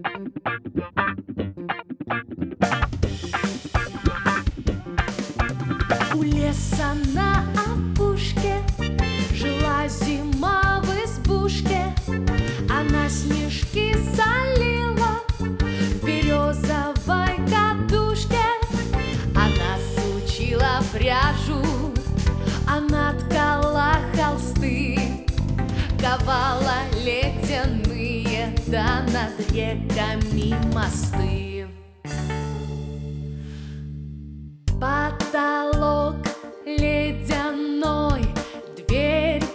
У леса на опушке жила зима в избушке. Она снежки солила в березовой кадушке. Она сучила пряжу, она ткала холсты, ковала ледяные, да над реками мосты. Потолок ледяной, дверь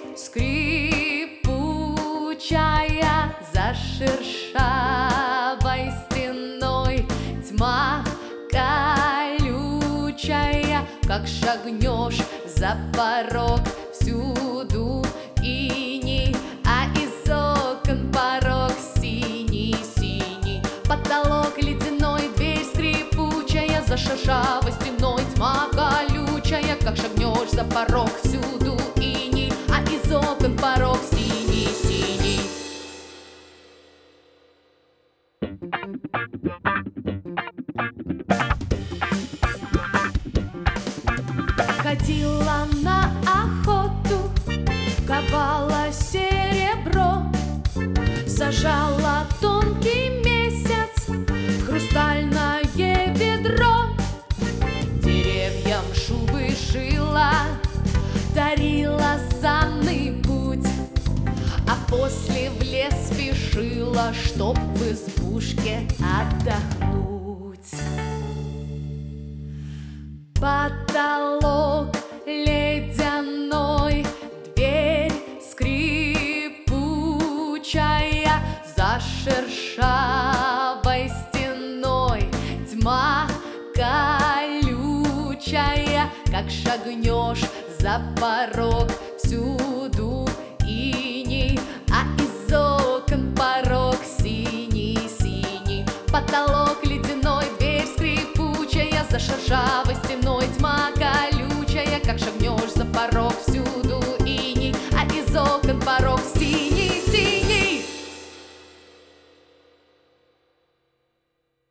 скрипучая, за шершавой стеной тьма колючая. Как шагнешь за порог, всюду иней, а из окон порог синий-синий. Потолок ледяной, дверь скрипучая, за шершавой стеной тьма колючая. Как шагнешь за порог, всюду иней, а из окон порог синий-синий. Ходила на охоту, ковала серебро, сажала тонкий месяц в хрустальное ведро. Деревьям шубы шила, дарила санный путь, а после в лес спешила, чтоб в избушке отдохнуть. Потолок ледяной, дверь скрипучая, за шершавой стеной тьма колючая. Как шагнешь за порог, всюду иней, а из окон порог синий-синий. Потолок ледяной, дверь скрипучая, за шершавой стеной тьма колючая. Как шагнешь за порог, всюду